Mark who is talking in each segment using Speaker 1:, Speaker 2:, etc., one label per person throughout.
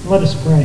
Speaker 1: Let us pray.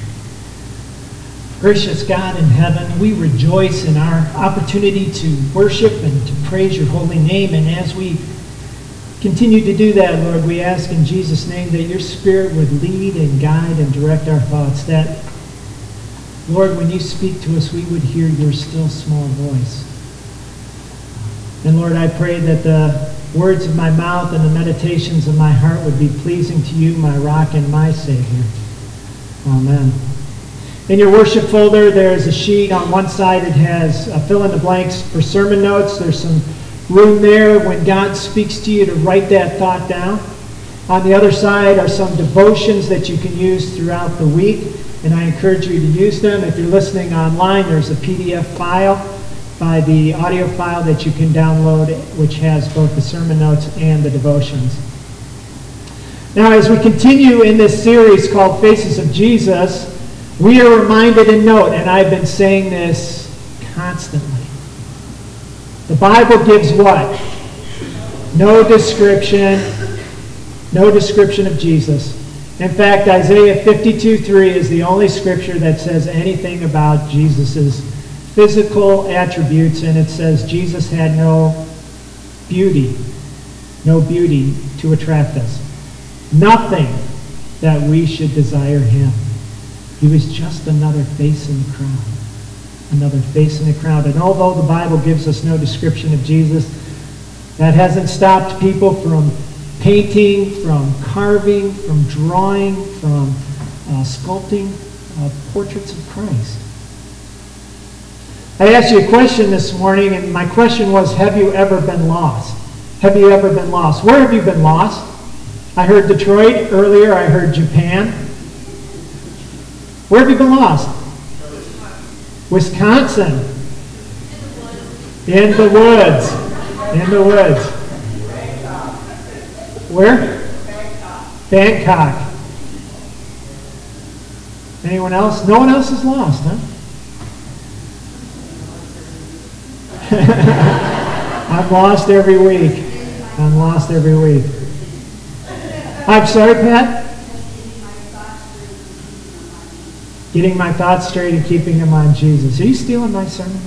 Speaker 1: Gracious God in heaven, we rejoice in our opportunity to worship and to praise your holy name. And as we continue to do that, Lord, we ask in Jesus' name that your Spirit would lead and guide and direct our thoughts. That, Lord, when you speak to us, we would hear your still small voice. And Lord, I pray that the words of my mouth and the meditations of my heart would be pleasing to you, my rock and my Savior. Amen. In your worship folder, there is a sheet. On one side, it has fill in the blanks for sermon notes. There's some room there when God speaks to you to write that thought down. On the other side are some devotions that you can use throughout the week, and I encourage you to use them. If you're listening online, there's a PDF file by the audio file that you can download, which has both the sermon notes and the devotions. Now, as we continue in this series called Faces of Jesus, we are reminded and note, and I've been saying this constantly, the Bible gives what? No description of Jesus. In fact, Isaiah 52:3 is the only scripture that says anything about Jesus' physical attributes, and it says Jesus had no beauty to attract us. Nothing that we should desire him. He was just another face in the crowd. Another face in the crowd. And although the Bible gives us no description of Jesus, that hasn't stopped people from painting, from carving, from drawing, from sculpting portraits of Christ. I asked you a question this morning, and my question was, have you ever been lost? Have you ever been lost? Where have you been lost? I heard Detroit earlier. I heard Japan. Where have you been lost? Wisconsin. In the woods. In the woods. Where? Bangkok. Anyone else? No one else is lost, huh? I'm lost every week. I'm lost every week. I'm sorry, Pat? Getting my thoughts straight and keeping them on Jesus. Are you stealing my sermon?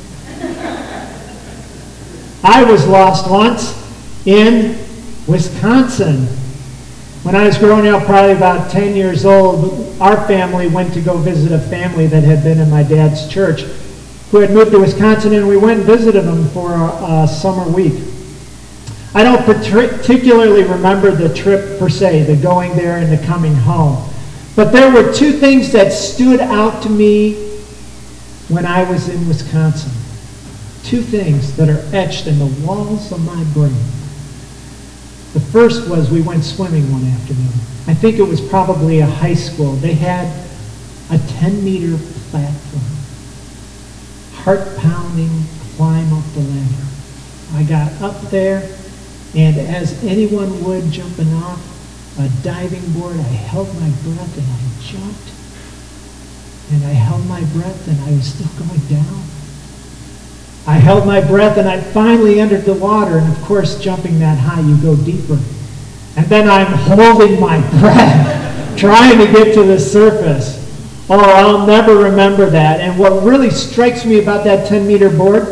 Speaker 1: I was lost once in Wisconsin. When I was growing up, probably about 10 years old, our family went to go visit a family that had been in my dad's church who had moved to Wisconsin, and we went and visited them for a summer week. I don't particularly remember the trip per se, the going there and the coming home. But there were two things that stood out to me when I was in Wisconsin. Two things that are etched in the walls of my brain. The first was we went swimming one afternoon. I think it was probably a high school. They had a 10-meter platform. Heart-pounding climb up the ladder. I got up there, and as anyone would jumping off a diving board, I held my breath and I jumped. And I held my breath and I was still going down. I held my breath and I finally entered the water. And of course, jumping that high, you go deeper. And then I'm holding my breath, trying to get to the surface. Oh, I'll never remember that. And what really strikes me about that 10-meter board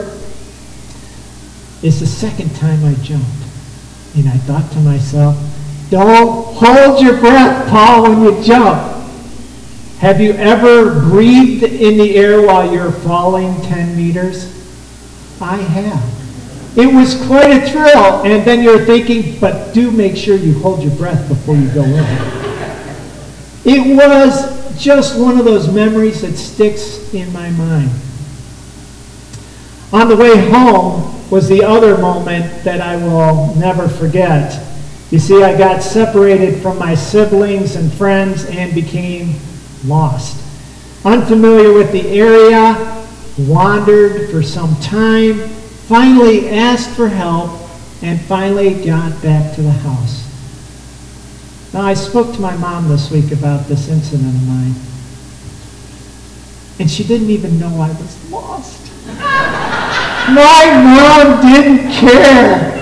Speaker 1: is the second time I jumped. And I thought to myself, don't hold your breath, Paul, when you jump. Have you ever breathed in the air while you're falling 10 meters? I have. It was quite a thrill. And then you're thinking, but do make sure you hold your breath before you go in. It was just one of those memories that sticks in my mind. On the way home was the other moment that I will never forget. You see, I got separated from my siblings and friends and became lost. Unfamiliar with the area, wandered for some time, finally asked for help, and finally got back to the house. Now, I spoke to my mom this week about this incident of mine, and she didn't even know I was lost. My mom didn't care.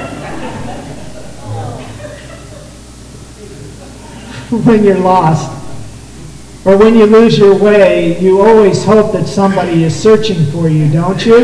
Speaker 1: When you're lost. Or when you lose your way, you always hope that somebody is searching for you, don't you?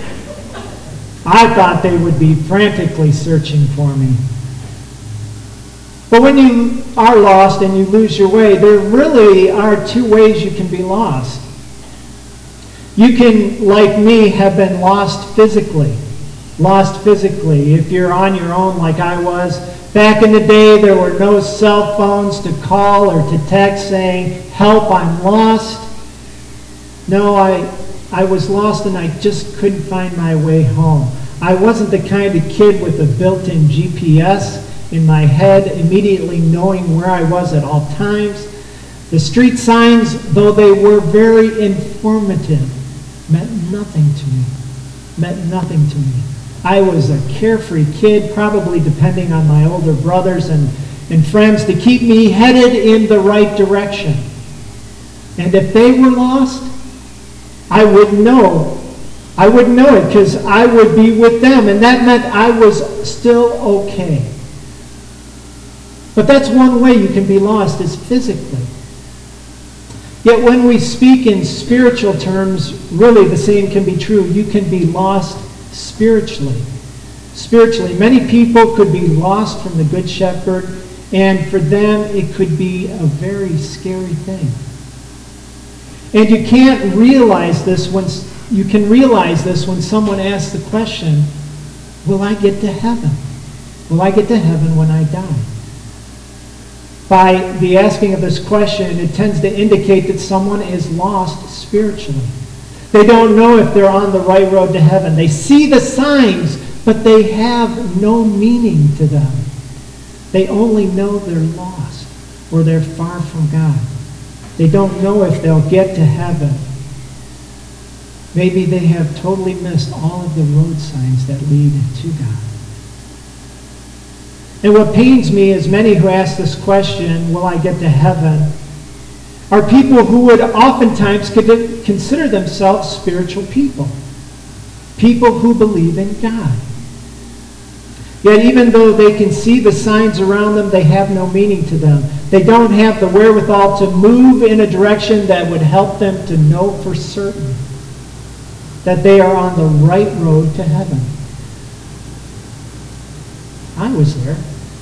Speaker 1: I thought they would be frantically searching for me. But when you are lost and you lose your way, there really are two ways you can be lost. You can, like me, have been lost physically. Lost physically. If you're on your own like I was, back in the day there were no cell phones to call or to text saying, "Help, I'm lost." No, I was lost and I just couldn't find my way home. I wasn't the kind of kid with a built-in GPS in my head, immediately knowing where I was at all times. The street signs, though they were very informative, meant nothing to me. Meant nothing to me. I was a carefree kid, probably depending on my older brothers and friends to keep me headed in the right direction. And if they were lost, I would know. I would know it because I would be with them, and that meant I was still okay. But that's one way you can be lost, is physically. Yet when we speak in spiritual terms, really the same can be true. You can be lost spiritually. Spiritually. Many people could be lost from the Good Shepherd, and for them it could be a very scary thing. And you can realize this when someone asks the question, will I get to heaven? Will I get to heaven when I die? By the asking of this question, it tends to indicate that someone is lost spiritually. They don't know if they're on the right road to heaven. They see the signs, but they have no meaning to them. They only know they're lost or they're far from God. They don't know if they'll get to heaven. Maybe they have totally missed all of the road signs that lead to God. And what pains me is many who ask this question, will I get to heaven, are people who would oftentimes consider themselves spiritual people. People who believe in God. Yet even though they can see the signs around them, they have no meaning to them. They don't have the wherewithal to move in a direction that would help them to know for certain that they are on the right road to heaven. I was there.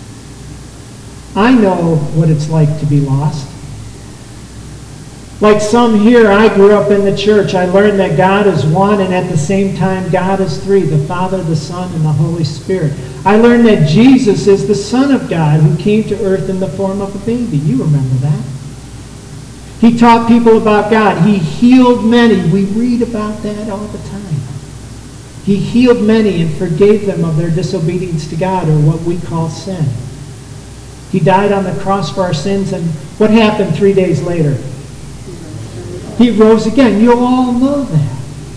Speaker 1: I know what it's like to be lost. Like some here, I grew up in the church. I learned that God is one, and at the same time, God is three, the Father, the Son, and the Holy Spirit. I learned that Jesus is the Son of God who came to earth in the form of a baby. You remember that. He taught people about God. He healed many. We read about that all the time. He healed many and forgave them of their disobedience to God, or what we call sin. He died on the cross for our sins, and what happened 3 days later? He rose again. You all know that.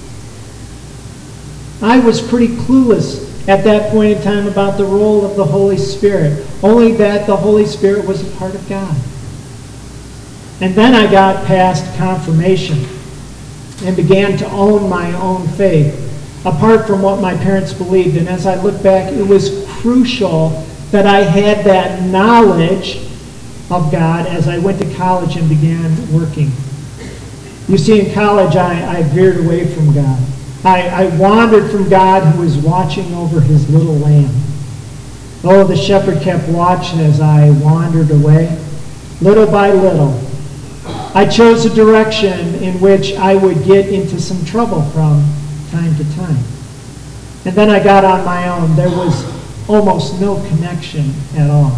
Speaker 1: I was pretty clueless at that point in time about the role of the Holy Spirit, only that the Holy Spirit was a part of God. And then I got past confirmation and began to own my own faith, apart from what my parents believed. And as I look back, it was crucial that I had that knowledge of God as I went to college and began working. You see, in college, I veered away from God. I wandered from God who was watching over his little lamb. Oh, the shepherd kept watch as I wandered away. Little by little, I chose a direction in which I would get into some trouble from time to time. And then I got on my own. There was almost no connection at all,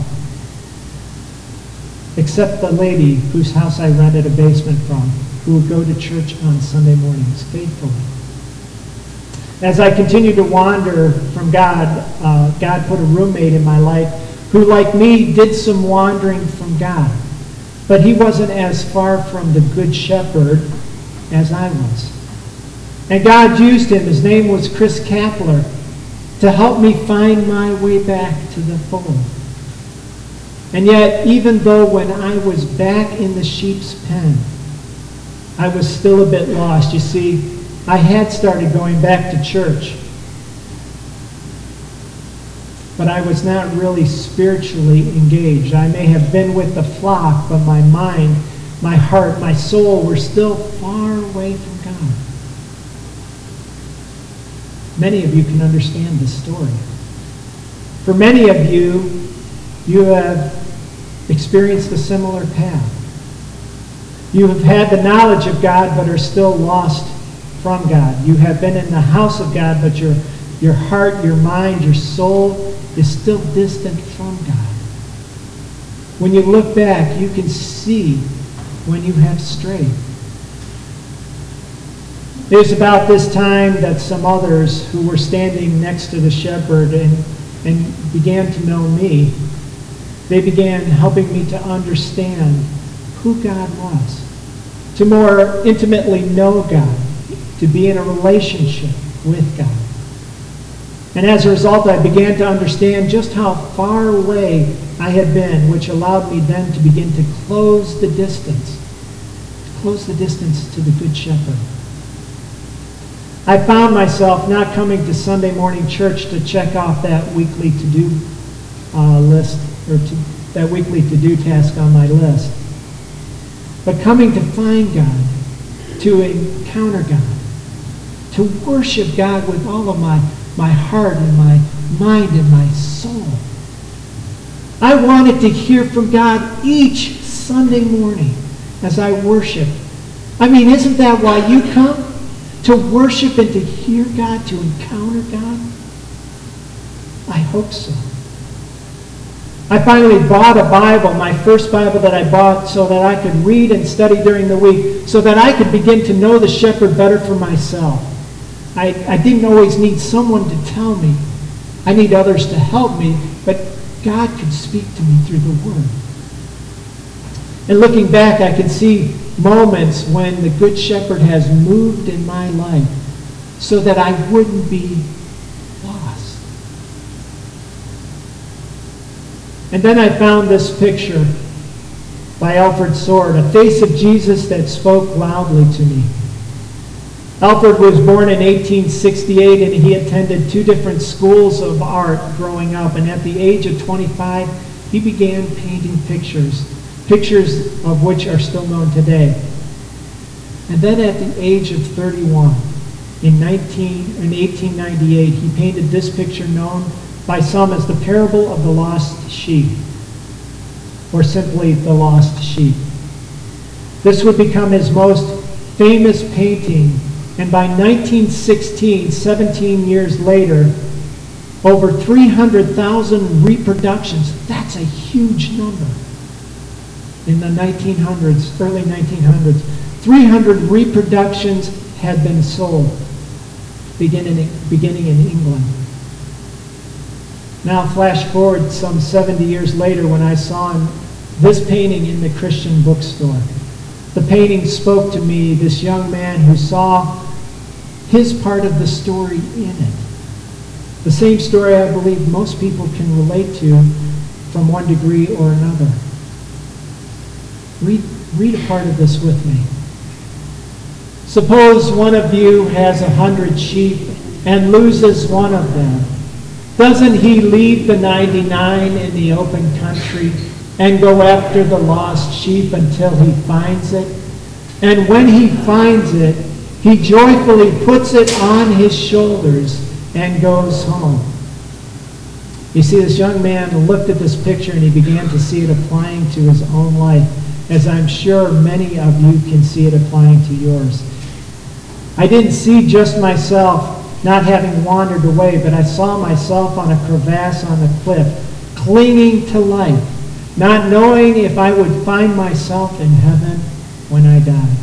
Speaker 1: except the lady whose house I rented a basement from, who would go to church on Sunday mornings faithfully. As I continued to wander from God, God put a roommate in my life who, like me, did some wandering from God. But he wasn't as far from the Good Shepherd as I was. And God used him. His name was Chris Kapler, to help me find my way back to the fold. And yet, even though when I was back in the sheep's pen, I was still a bit lost. You see, I had started going back to church, but I was not really spiritually engaged. I may have been with the flock, but my mind my heart, my soul were still far away from God. Many of you can understand this story. For many of you, you have experienced a similar path. You have had the knowledge of God but are still lost from God. You have been in the house of God, but your heart, your mind, your soul is still distant from God. When you look back, you can see when you have strayed. It was about this time that some others who were standing next to the shepherd and began to know me, they began helping me to understand who God was, to more intimately know God, to be in a relationship with God. And as a result, I began to understand just how far away I had been, which allowed me then to begin to close the distance to the Good Shepherd. I found myself not coming to Sunday morning church to check off that weekly to-do list, or that weekly to-do task on my list, but coming to find God, to encounter God, to worship God with all of my heart and my mind and my soul. I wanted to hear from God each Sunday morning as I worship. I mean, isn't that why you come? To worship and to hear God, to encounter God? I hope so. I finally bought a Bible, my first Bible that I bought, so that I could read and study during the week, so that I could begin to know the shepherd better for myself. I didn't always need someone to tell me. I need others to help me, but God could speak to me through the Word. And looking back, I can see moments when the Good Shepherd has moved in my life so that I wouldn't be lost. And then I found this picture by Alfred Sword, a face of Jesus that spoke loudly to me. Alfred was born in 1868, and he attended 2 different schools of art growing up. And at the age of 25, he began painting pictures of which are still known today. And then at the age of 31, in 1898, he painted this picture known by some as the Parable of the Lost Sheep, or simply The Lost Sheep. This would become his most famous painting, and by 1916, 17 years later, over 300,000 reproductions. That's a huge number. In the 1900s, early 1900s, 300 reproductions had been sold, beginning in England. Now flash forward some 70 years later when I saw this painting in the Christian bookstore. The painting spoke to me, this young man who saw his part of the story in it. The same story I believe most people can relate to from one degree or another. Read a part of this with me. Suppose one of you has 100 sheep and loses one of them. Doesn't he leave the 99 in the open country and go after the lost sheep until he finds it? And when he finds it, he joyfully puts it on his shoulders and goes home. You see, this young man looked at this picture and he began to see it applying to his own life, as I'm sure many of you can see it applying to yours. I didn't see just myself not having wandered away, but I saw myself on a crevasse on the cliff, clinging to life, not knowing if I would find myself in heaven when I died.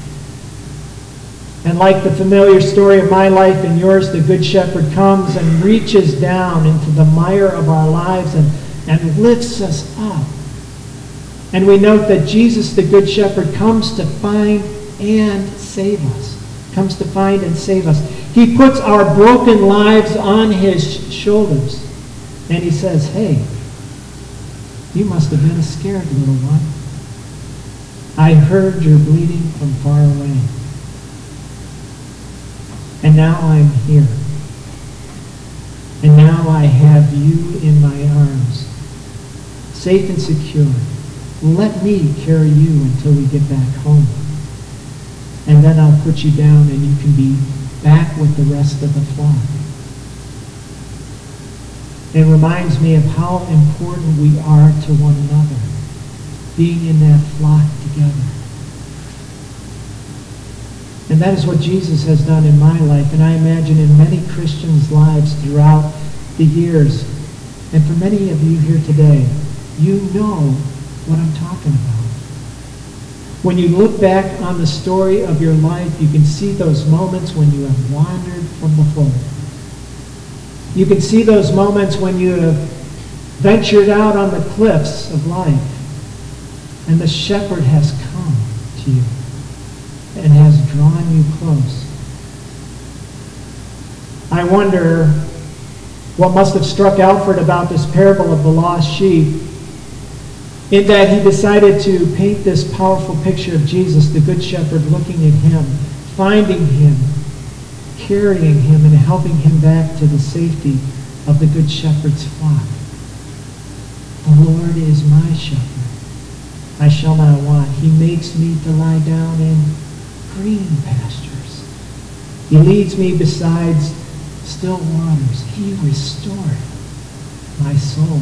Speaker 1: And like the familiar story of my life and yours, the Good Shepherd comes and reaches down into the mire of our lives and lifts us up. And we note that Jesus, the Good Shepherd, comes to find and save us. Comes to find and save us. He puts our broken lives on his shoulders. And he says, hey, you must have been a scared little one. I heard your bleeding from far away. And now I'm here. And now I have you in my arms, safe and secure, let me carry you until we get back home. And then I'll put you down and you can be back with the rest of the flock. It reminds me of how important we are to one another, being in that flock together. And that is what Jesus has done in my life, and I imagine in many Christians' lives throughout the years. And for many of you here today, you know what I'm talking about. When you look back on the story of your life, you can see those moments when you have wandered from the fold. You can see those moments when you have ventured out on the cliffs of life, and the shepherd has come to you and has drawn you close. I wonder what must have struck Alfred about this parable of the lost sheep, in that he decided to paint this powerful picture of Jesus, the Good Shepherd, looking at him, finding him, carrying him, and helping him back to the safety of the Good Shepherd's flock. The Lord is my shepherd. I shall not want. He makes me to lie down in green pastures. He leads me beside still waters. He restored my soul.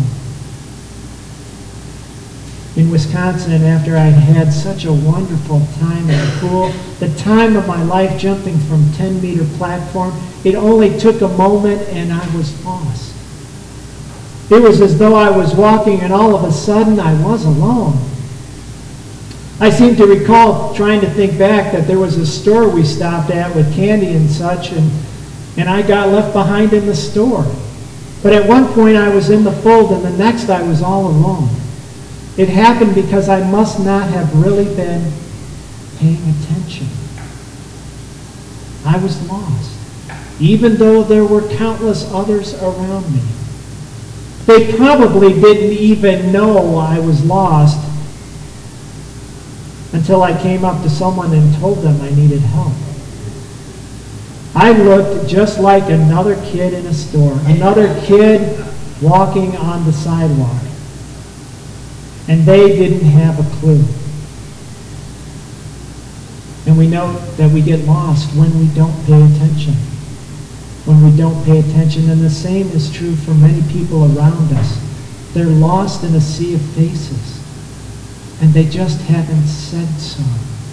Speaker 1: In Wisconsin, after I had such a wonderful time in the pool, the time of my life jumping from 10-meter platform, it only took a moment and I was lost. It was as though I was walking and all of a sudden I was alone. I seem to recall trying to think back that there was a store we stopped at with candy and such, and I got left behind in the store. But at one point I was in the fold and the next I was all alone. It happened because I must not have really been paying attention. I was lost, even though there were countless others around me. They probably didn't even know I was lost until I came up to someone and told them I needed help. I looked just like another kid in a store, another kid walking on the sidewalk. And they didn't have a clue. And we know that we get lost when we don't pay attention. When we don't pay attention, and the same is true for many people around us. They're lost in a sea of faces, and they just haven't said so.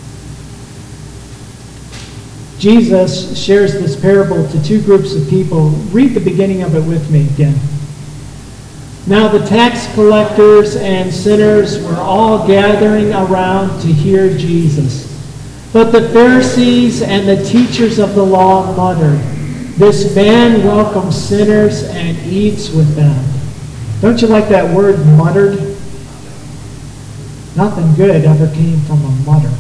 Speaker 1: Jesus shares this parable to two groups of people. Read the beginning of it with me again. Now the tax collectors and sinners were all gathering around to hear Jesus. But the Pharisees and the teachers of the law muttered, "This man welcomes sinners and eats with them." Don't you like that word, muttered? Nothing good ever came from a mutter.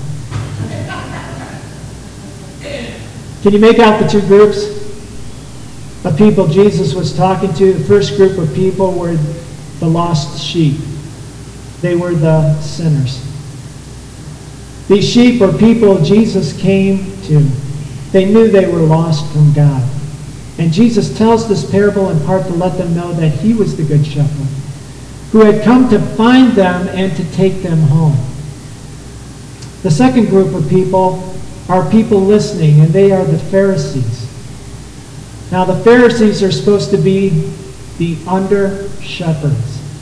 Speaker 1: Can you make out the two groups of people Jesus was talking to? The first group of people were the lost sheep. They were the sinners. These sheep are people Jesus came to. They knew they were lost from God. And Jesus tells this parable in part to let them know that he was the Good Shepherd, who had come to find them and to take them home. The second group of people are people listening, and they are the Pharisees. Now, the Pharisees are supposed to be the under-shepherds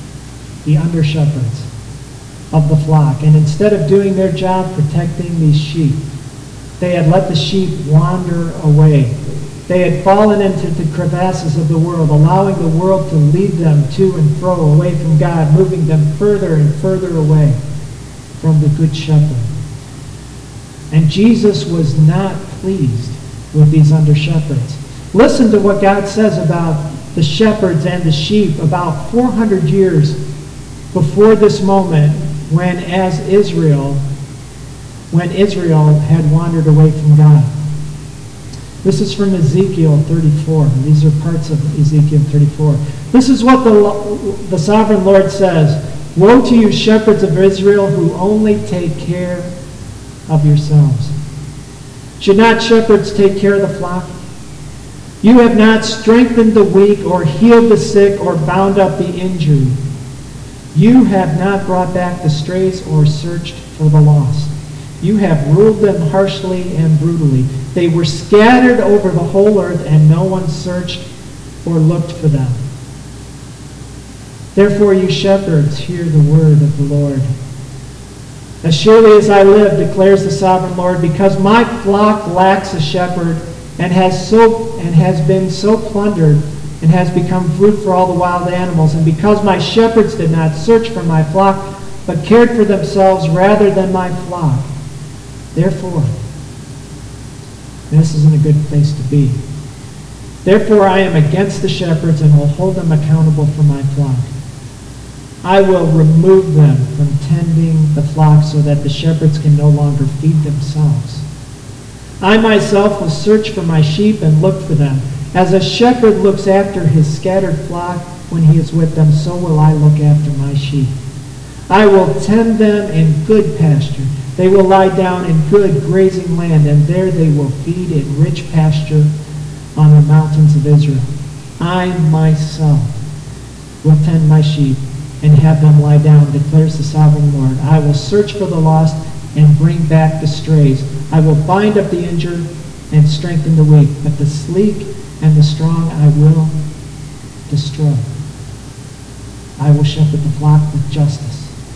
Speaker 1: of the flock. And instead of doing their job protecting these sheep, they had let the sheep wander away. They had fallen into the crevasses of the world, allowing the world to lead them to and fro away from God, moving them further and further away from the Good Shepherd. And Jesus was not pleased with these under-shepherds. Listen to what God says about the shepherds and the sheep about 400 years before this moment when Israel had wandered away from God. This is from Ezekiel 34. These are parts of Ezekiel 34. This is what the sovereign Lord says. "Woe to you, shepherds of Israel, who only take care of yourselves. Should not shepherds take care of the flock? You have not strengthened the weak or healed the sick or bound up the injured. You have not brought back the strays or searched for the lost. You have ruled them harshly and brutally. They were scattered over the whole earth, and no one searched or looked for them. Therefore, you shepherds, hear the word of the Lord. As surely as I live, declares the sovereign Lord, because my flock lacks a shepherd and has been so plundered and has become food for all the wild animals, and because my shepherds did not search for my flock, but cared for themselves rather than my flock. Therefore, this isn't a good place to be. Therefore, I am against the shepherds and will hold them accountable for my flock. I will remove them from tending the flock so that the shepherds can no longer feed themselves. I myself will search for my sheep and look for them. As a shepherd looks after his scattered flock when he is with them, so will I look after my sheep. I will tend them in good pasture. They will lie down in good grazing land, and there they will feed in rich pasture on the mountains of Israel. I myself will tend my sheep and have them lie down, declares the sovereign Lord. I will search for the lost and bring back the strays. I will bind up the injured and strengthen the weak, but the sleek and the strong I will destroy. I will shepherd the flock with justice.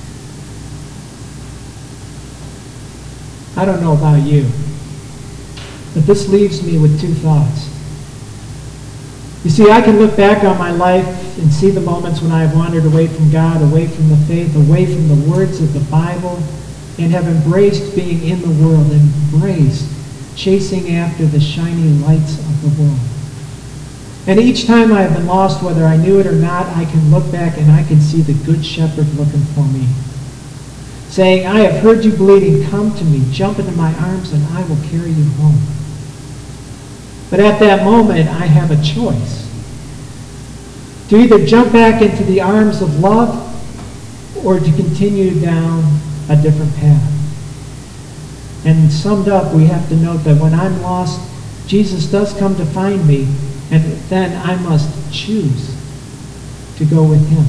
Speaker 1: I don't know about you, but this leaves me with two thoughts. You see, I can look back on my life and see the moments when I have wandered away from God, away from the faith, away from the words of the Bible, and have embraced being in the world, embraced chasing after the shiny lights of the world. And each time I have been lost, whether I knew it or not, I can look back and I can see the Good Shepherd looking for me, saying, I have heard you bleeding, come to me, jump into my arms, and I will carry you home. But at that moment, I have a choice. To either jump back into the arms of love or to continue down a different path. And summed up, we have to note that when I'm lost, Jesus does come to find me, and then I must choose to go with him.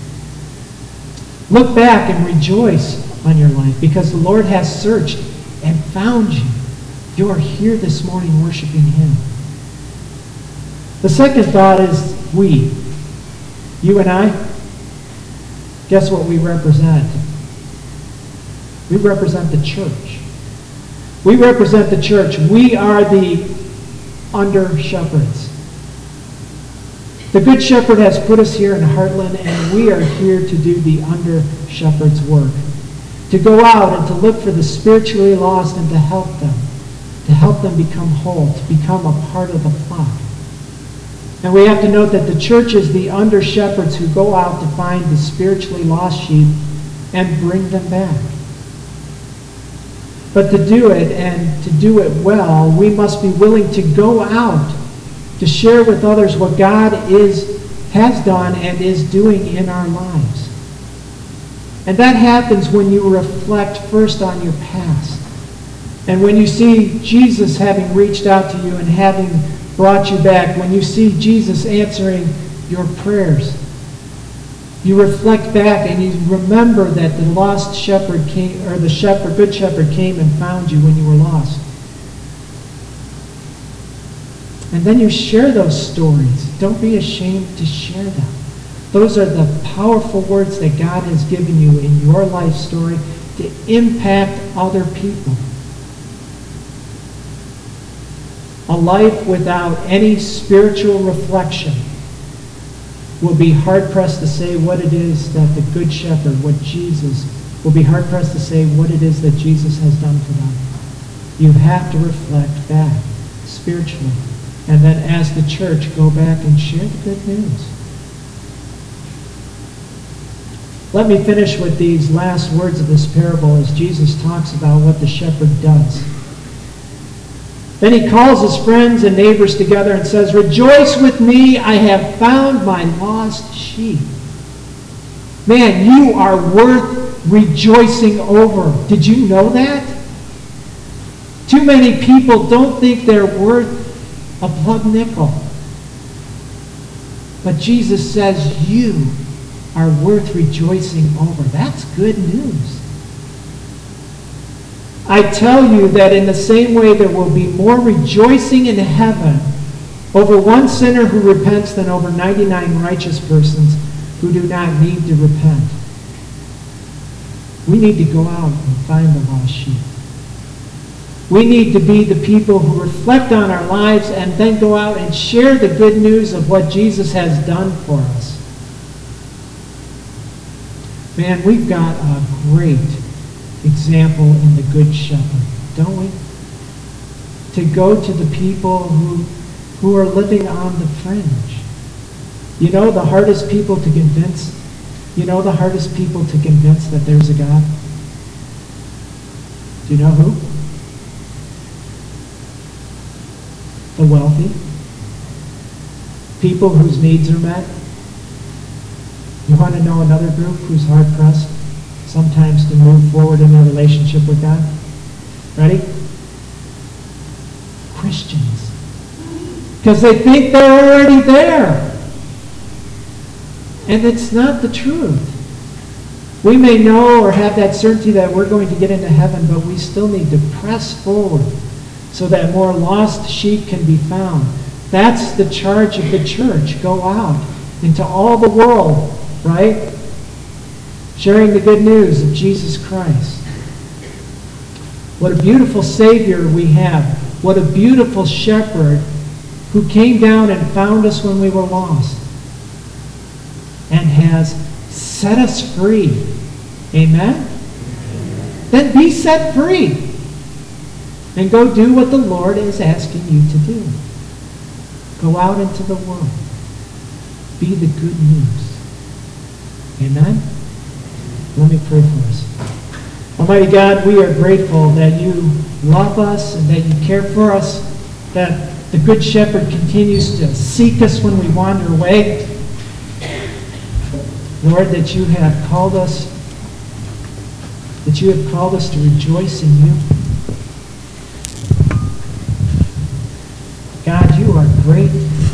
Speaker 1: Look back and rejoice on your life, because the Lord has searched and found you. You are here this morning worshiping him. The second thought is we. You and I, guess what we represent? We represent the church. We represent the church. We are the under-shepherds. The Good Shepherd has put us here in Heartland, and we are here to do the under-shepherd's work. To go out and to look for the spiritually lost and to help them become whole, to become a part of the flock. And we have to note that the church is the under-shepherds who go out to find the spiritually lost sheep and bring them back. But to do it, and to do it well, we must be willing to go out to share with others what God has done and is doing in our lives. And that happens when you reflect first on your past. And when you see Jesus having reached out to you and having brought you back, when you see Jesus answering your prayers, you reflect back and you remember that the lost shepherd came, or the Good Shepherd came and found you when you were lost. And then you share those stories. Don't be ashamed to share them. Those are the powerful words that God has given you in your life story to impact other people. A life without any spiritual reflection will be hard-pressed to say what it is that the Good Shepherd, will be hard-pressed to say what it is that Jesus has done for them. You have to reflect back spiritually. And then as the church, go back and share the good news. Let me finish with these last words of this parable as Jesus talks about what the shepherd does. Then he calls his friends and neighbors together and says, "Rejoice with me, I have found my lost sheep." Man, you are worth rejoicing over. Did you know that? Too many people don't think they're worth a plug nickel. But Jesus says, you are worth rejoicing over. That's good news. I tell you that in the same way there will be more rejoicing in heaven over one sinner who repents than over 99 righteous persons who do not need to repent. We need to go out and find the lost sheep. We need to be the people who reflect on our lives and then go out and share the good news of what Jesus has done for us. Man, we've got a great example in the Good Shepherd, don't we? To go to the people who are living on the fringe. You know the hardest people to convince? You know the hardest people to convince that there's a God? Do you know who? The wealthy. People whose needs are met. You want to know another group who's hard-pressed sometimes to move forward in their relationship with God? Ready? Christians. Because they think they're already there. And it's not the truth. We may know or have that certainty that we're going to get into heaven, but we still need to press forward so that more lost sheep can be found. That's the charge of the church. Go out into all the world, right? Sharing the good news of Jesus Christ. What a beautiful Savior we have. What a beautiful shepherd who came down and found us when we were lost and has set us free. Amen? Then be set free. And go do what the Lord is asking you to do. Go out into the world. Be the good news. Amen? Let me pray for us. Almighty God, we are grateful that you love us and that you care for us, that the Good Shepherd continues to seek us when we wander away. Lord, that you have called us to rejoice in you. God, you are great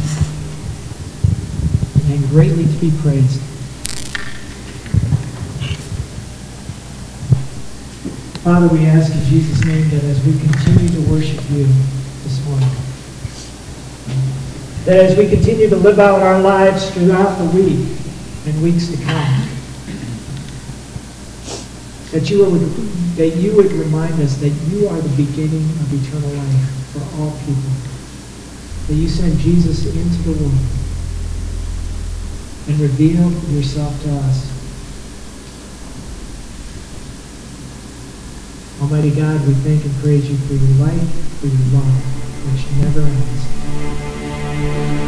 Speaker 1: and greatly to be praised. Father, we ask in Jesus' name that as we continue to worship you this morning, that as we continue to live out our lives throughout the week and weeks to come, that you would remind us that you are the beginning of eternal life for all people. That you sent Jesus into the world and revealed yourself to us. Almighty God, we thank and praise you for your life, for your love, which never ends.